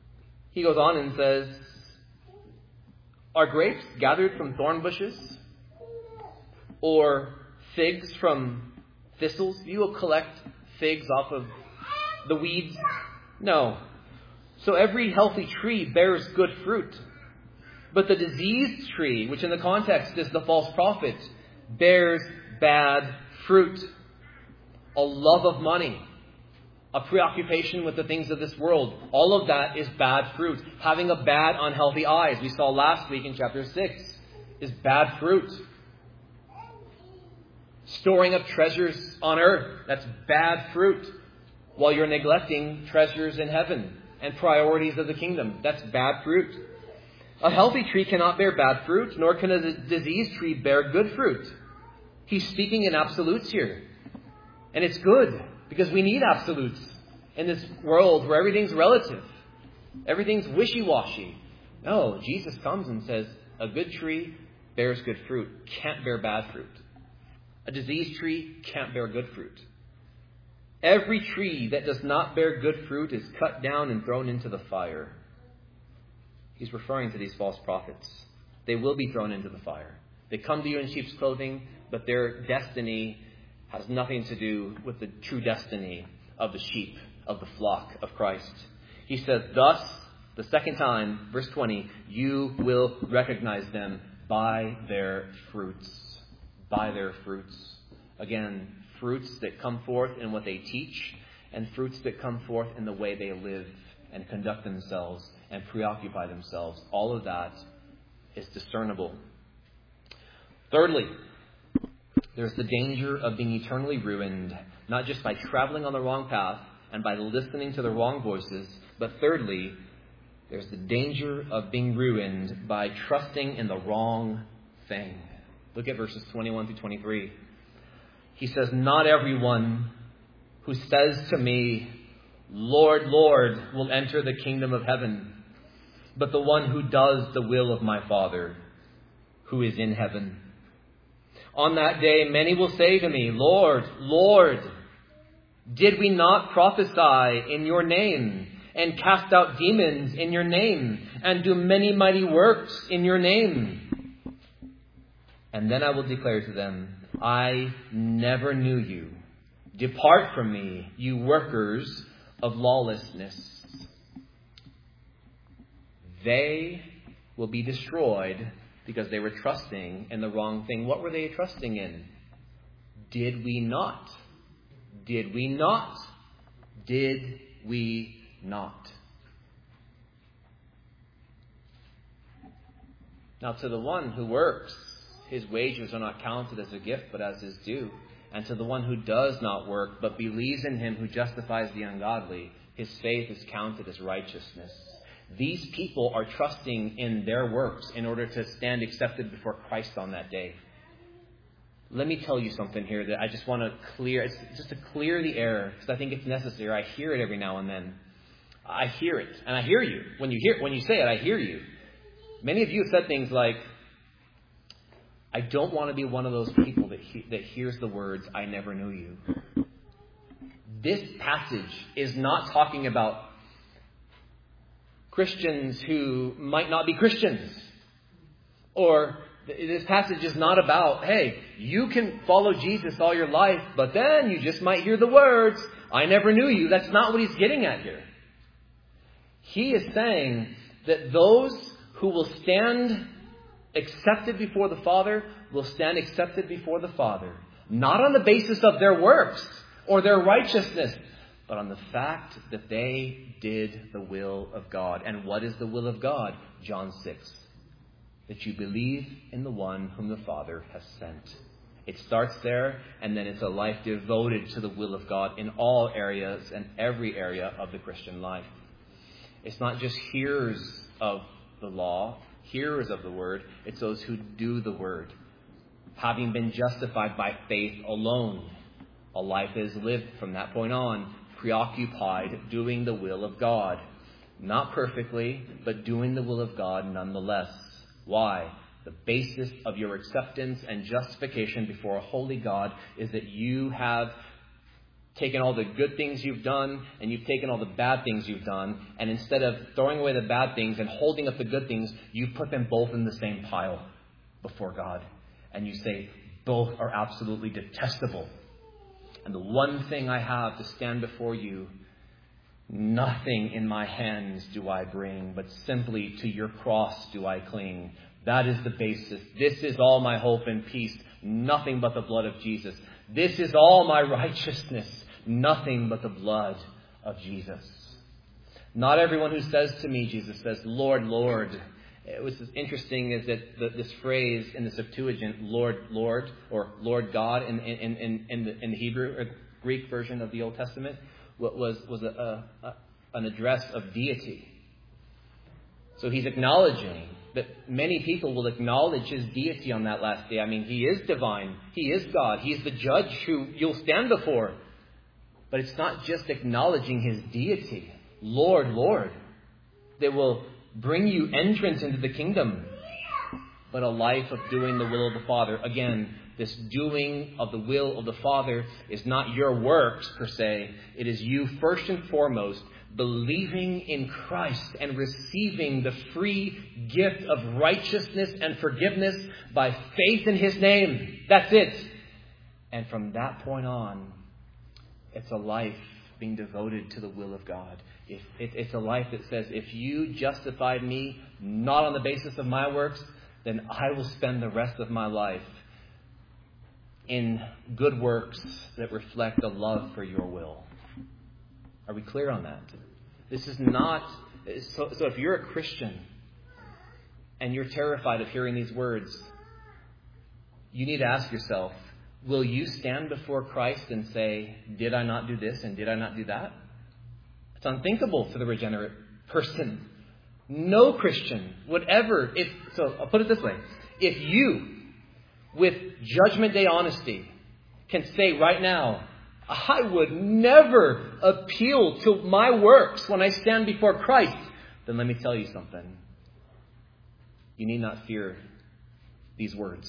[SPEAKER 1] He goes on and says, are grapes gathered from thorn bushes? Or figs from thistles? You will collect figs off of the weeds? No. So every healthy tree bears good fruit. But the diseased tree, which in the context is the false prophet, bears bad fruit. A love of money, a preoccupation with the things of this world. All of that is bad fruit. Having a bad, unhealthy eye, as we saw last week in chapter 6, is bad fruit. Storing up treasures on earth, that's bad fruit. While you're neglecting treasures in heaven and priorities of the kingdom, that's bad fruit. A healthy tree cannot bear bad fruit, nor can a diseased tree bear good fruit. He's speaking in absolutes here. And it's good, because we need absolutes in this world where everything's relative. Everything's wishy-washy. No, Jesus comes and says, a good tree bears good fruit, can't bear bad fruit. A diseased tree can't bear good fruit. Every tree that does not bear good fruit is cut down and thrown into the fire. He's referring to these false prophets. They will be thrown into the fire. They come to you in sheep's clothing, but their destiny has nothing to do with the true destiny of the sheep, of the flock of Christ. He says, thus, the second time, verse 20, you will recognize them by their fruits. By their fruits. Again, fruits that come forth in what they teach, and fruits that come forth in the way they live and conduct themselves and preoccupy themselves. All of that is discernible. Thirdly, there's the danger of being eternally ruined, not just by traveling on the wrong path and by listening to the wrong voices, but thirdly, there's the danger of being ruined by trusting in the wrong thing. Look at verses 21 through 23. He says, not everyone who says to me, Lord, Lord, will enter the kingdom of heaven, but the one who does the will of my Father who is in heaven. On that day, many will say to me, Lord, Lord, did we not prophesy in your name and cast out demons in your name and do many mighty works in your name? And then I will declare to them, I never knew you. Depart from me, you workers of lawlessness. They will be destroyed because they were trusting in the wrong thing. What were they trusting in? Did we not? Did we not? Did we not? Now, to the one who works, his wages are not counted as a gift, but as his due. And to the one who does not work, but believes in him who justifies the ungodly, his faith is counted as righteousness. These people are trusting in their works in order to stand accepted before Christ on that day. Let me tell you something here that I just want to clear. It's just to clear the air, because I think it's necessary. I hear it every now and then. I hear it, and I hear you. When you say it, I hear you. Many of you have said things like, I don't want to be one of those people that hears the words, I never knew you. This passage is not talking about Christians who might not be Christians. Or this passage is not about, hey, you can follow Jesus all your life, but then you just might hear the words, I never knew you. That's not what he's getting at here. He is saying that those who will stand accepted before the Father will stand accepted before the Father. Not on the basis of their works or their righteousness, but on the fact that they did the will of God. And what is the will of God? John 6. That you believe in the one whom the Father has sent. It starts there, and then it's a life devoted to the will of God in all areas and every area of the Christian life. It's not just hearers of the law, hearers of the word. It's those who do the word. Having been justified by faith alone, a life is lived from that point on, preoccupied doing the will of God. Not perfectly, but doing the will of God nonetheless. Why? The basis of your acceptance and justification before a holy God is that you have taken all the good things you've done and you've taken all the bad things you've done, and instead of throwing away the bad things and holding up the good things, you put them both in the same pile before God. And you say, both are absolutely detestable. And the one thing I have to stand before you, nothing in my hands do I bring, but simply to your cross do I cling. That is the basis. This is all my hope and peace. Nothing but the blood of Jesus. This is all my righteousness. Nothing but the blood of Jesus. Not everyone who says to me, Jesus says, Lord, Lord. It was interesting is that this phrase in the Septuagint, Lord, Lord, or Lord God in the Hebrew or Greek version of the Old Testament, was an address of deity. So he's acknowledging that many people will acknowledge his deity on that last day. I mean, he is divine. He is God. He is the judge who you'll stand before. But it's not just acknowledging his deity. Lord, Lord. That will bring you entrance into the kingdom. But a life of doing the will of the Father. Again, this doing of the will of the Father is not your works per se. It is you first and foremost believing in Christ and receiving the free gift of righteousness and forgiveness by faith in his name. That's it. And from that point on, it's a life being devoted to the will of God. It's a life that says, if you justified me not on the basis of my works, then I will spend the rest of my life in good works that reflect a love for your will. Are we clear on that? This is not... So if you're a Christian and you're terrified of hearing these words, you need to ask yourself, will you stand before Christ and say, did I not do this and did I not do that? It's unthinkable for the regenerate person. No Christian would ever... So I'll put it this way. If you, with Judgment Day honesty, can say right now, I would never appeal to my works when I stand before Christ, then let me tell you something. You need not fear these words.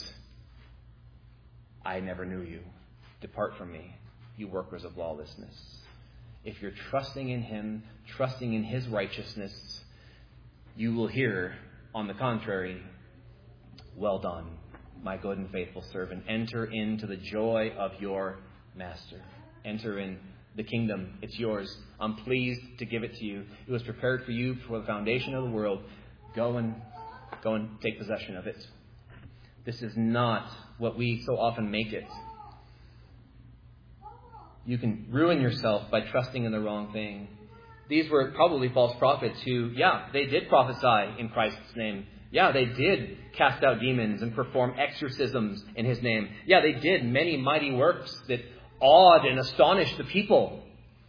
[SPEAKER 1] I never knew you. Depart from me, you workers of lawlessness. If you're trusting in him, trusting in his righteousness, you will hear, on the contrary, well done, my good and faithful servant. Enter into the joy of your master. Enter in the kingdom. It's yours. I'm pleased to give it to you. It was prepared for you for the foundation of the world. Go and take possession of it. This is not what we so often make it. You can ruin yourself by trusting in the wrong thing. These were probably false prophets who, they did prophesy in Christ's name. Yeah, they did cast out demons and perform exorcisms in his name. Yeah, they did many mighty works that awed and astonished the people.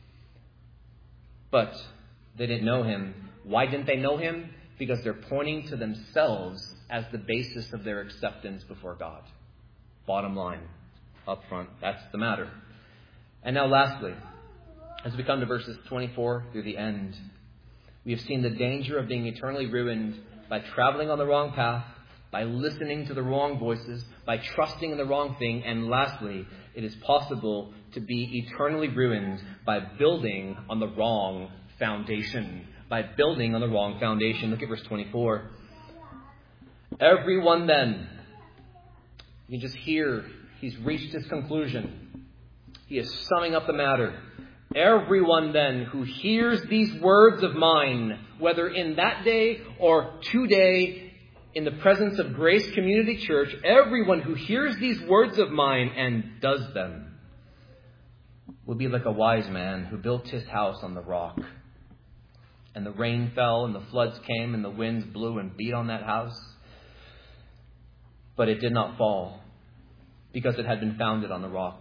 [SPEAKER 1] But they didn't know him. Why didn't they know him? Because they're pointing to themselves as the basis of their acceptance before God. Bottom line, up front, that's the matter. And now lastly, as we come to verses 24 through the end, we have seen the danger of being eternally ruined by traveling on the wrong path, by listening to the wrong voices, by trusting in the wrong thing. And lastly, it is possible to be eternally ruined by building on the wrong foundation. By building on the wrong foundation. Look at verse 24. Everyone then, you can just hear he's reached his conclusion. He is summing up the matter. Everyone then who hears these words of mine, whether in that day or today, in the presence of Grace Community Church, everyone who hears these words of mine and does them will be like a wise man who built his house on the rock. And the rain fell and the floods came and the winds blew and beat on that house. But it did not fall because it had been founded on the rock.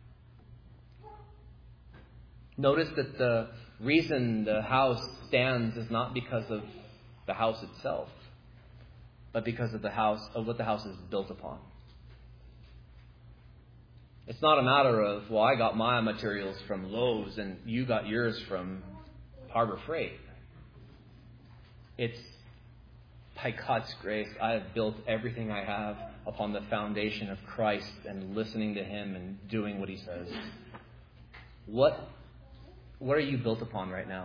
[SPEAKER 1] Notice that the reason the house stands is not because of the house itself, but because of what the house is built upon. It's not a matter of, well, I got my materials from Lowe's and you got yours from Harbor Freight. It's by God's grace, I have built everything I have upon the foundation of Christ and listening to him and doing what he says. What are you built upon right now?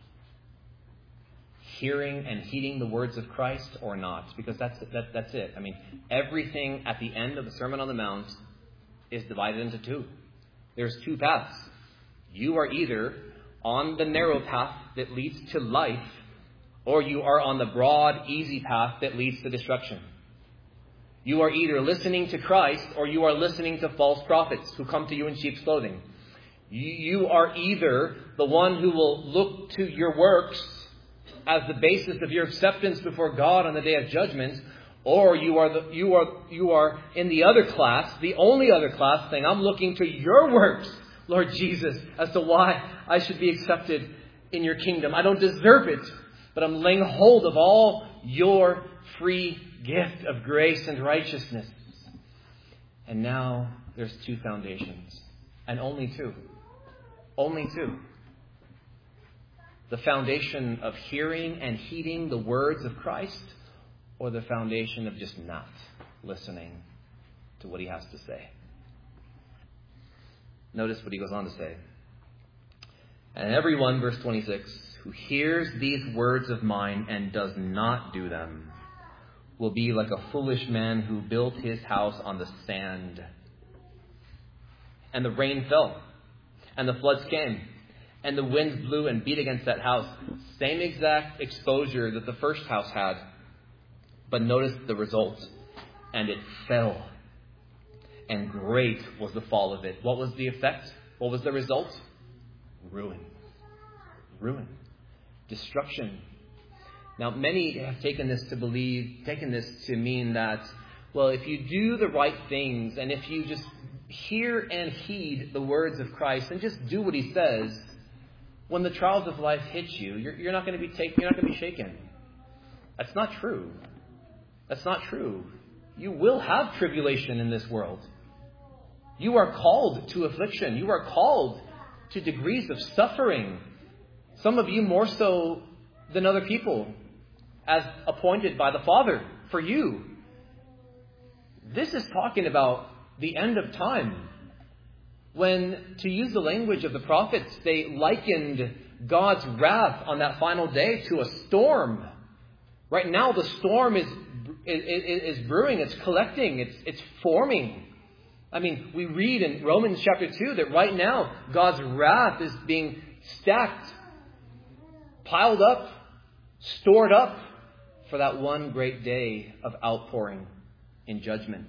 [SPEAKER 1] Hearing and heeding the words of Christ or not? Because that's it. I mean, everything at the end of the Sermon on the Mount is divided into two. There's two paths. You are either on the narrow path that leads to life, or you are on the broad, easy path that leads to destruction. You are either listening to Christ or you are listening to false prophets who come to you in sheep's clothing. You are either the one who will look to your works as the basis of your acceptance before God on the day of judgment, or you are in the other class, the only other class, saying, I'm looking to your works, Lord Jesus, as to why I should be accepted in your kingdom. I don't deserve it, but I'm laying hold of all your free gift of grace and righteousness. And now there's two foundations, and only two. Only two. The foundation of hearing and heeding the words of Christ, or the foundation of just not listening to what he has to say. Notice what he goes on to say. And everyone, verse 26, who hears these words of mine and does not do them will be like a foolish man who built his house on the sand. And the rain fell, and the floods came, and the winds blew and beat against that house. Same exact exposure that the first house had. But notice the result. And it fell. And great was the fall of it. What was the effect? What was the result? Ruin. Ruin. Destruction. Now, many have taken this to mean that, well, if you do the right things, and if you just hear and heed the words of Christ, and just do what he says, when the trials of life hit you, you're not going to be shaken. That's not true. That's not true. You will have tribulation in this world. You are called to affliction. You are called to degrees of suffering. Some of you more so than other people, as appointed by the Father for you. This is talking about the end of time. When, to use the language of the prophets, they likened God's wrath on that final day to a storm. Right now, the storm is brewing, it's collecting, it's forming. I mean, we read in Romans chapter 2 that right now, God's wrath is being stacked, piled up, stored up for that one great day of outpouring in judgment.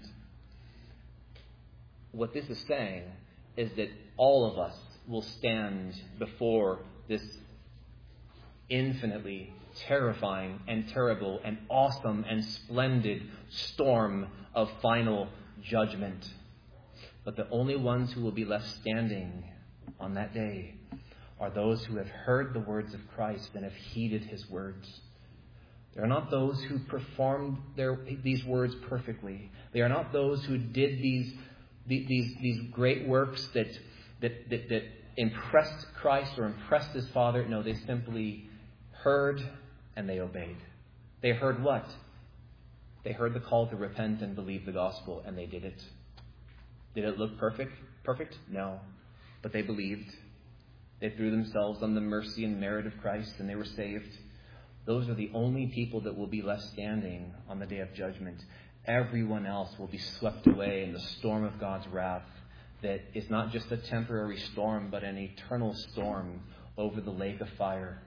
[SPEAKER 1] What this is saying is that all of us will stand before this infinitely terrifying and terrible and awesome and splendid storm of final judgment. But the only ones who will be left standing on that day are those who have heard the words of Christ and have heeded his words. They are not those who performed these words perfectly. They are not those who did these great works that impressed Christ or impressed his Father. No, they simply heard and they obeyed. They heard what? They heard the call to repent and believe the gospel, and they did it. Did it look perfect? No. But they believed. They threw themselves on the mercy and merit of Christ, and they were saved. Those are the only people that will be left standing on the day of judgment. Everyone else will be swept away in the storm of God's wrath that is not just a temporary storm, but an eternal storm over the lake of fire.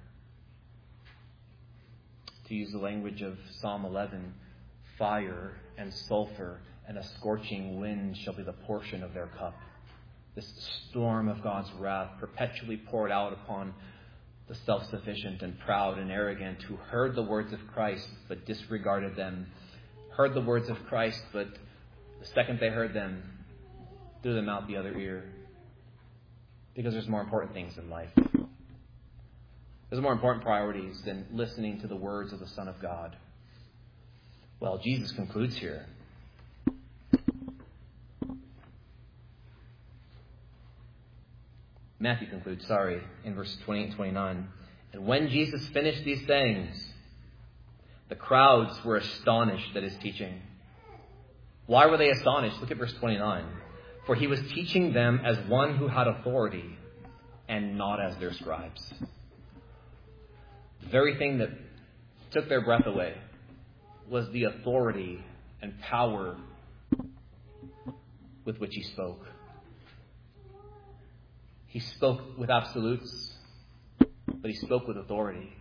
[SPEAKER 1] To use the language of Psalm 11, fire and sulfur and a scorching wind shall be the portion of their cup. This storm of God's wrath perpetually poured out upon the self-sufficient and proud and arrogant who heard the words of Christ but disregarded them. Heard the words of Christ, but the second they heard them, threw them out the other ear. Because there's more important things in life. There's more important priorities than listening to the words of the Son of God. Well, Jesus concludes here. Matthew concludes, in verses 28 and 29. And when Jesus finished these sayings, the crowds were astonished at his teaching. Why were they astonished? Look at verse 29. For he was teaching them as one who had authority and not as their scribes. The very thing that took their breath away was the authority and power with which he spoke. He spoke with absolutes, but he spoke with authority.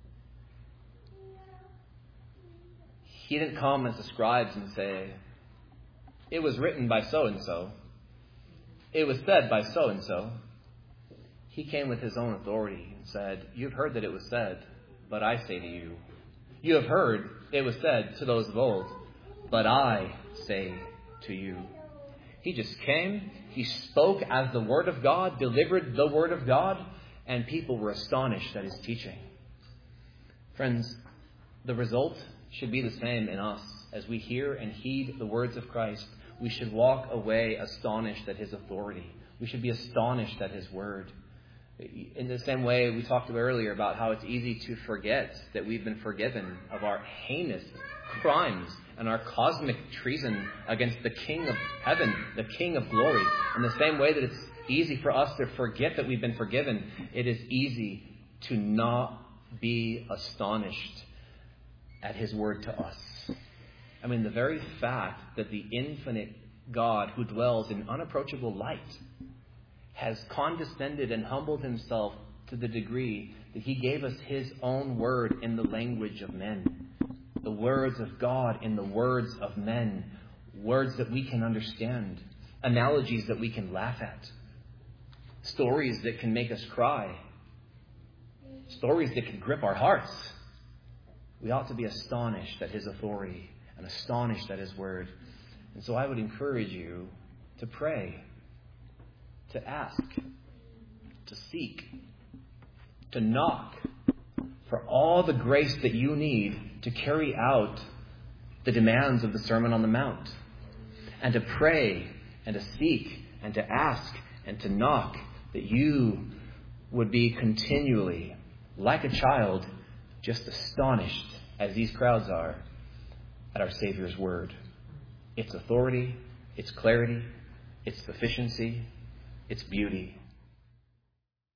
[SPEAKER 1] He didn't come as the scribes and say, it was written by so-and-so. It was said by so-and-so. He came with his own authority and said, you've heard that it was said, but I say to you. You have heard it was said to those of old, but I say to you. He just came, he spoke as the Word of God, delivered the Word of God, and people were astonished at his teaching. Friends, the result should be the same in us. As we hear and heed the words of Christ, we should walk away astonished at his authority. We should be astonished at his word. In the same way we talked earlier about how it's easy to forget that we've been forgiven of our heinous crimes and our cosmic treason against the King of heaven, the King of glory. In the same way that it's easy for us to forget that we've been forgiven, it is easy to not be astonished at his word to us. I mean, the very fact that the infinite God who dwells in unapproachable light has condescended and humbled himself to the degree that he gave us his own word in the language of men. The words of God in the words of men. Words that we can understand. Analogies that we can laugh at. Stories that can make us cry. Stories that can grip our hearts. We ought to be astonished at his authority and astonished at his word. And so I would encourage you to pray, to ask, to seek, to knock for all the grace that you need to carry out the demands of the Sermon on the Mount. And to pray and to seek and to ask and to knock that you would be continually, like a child, just astonished, as these crowds are, at our Savior's word. Its authority, its clarity, its sufficiency, its beauty.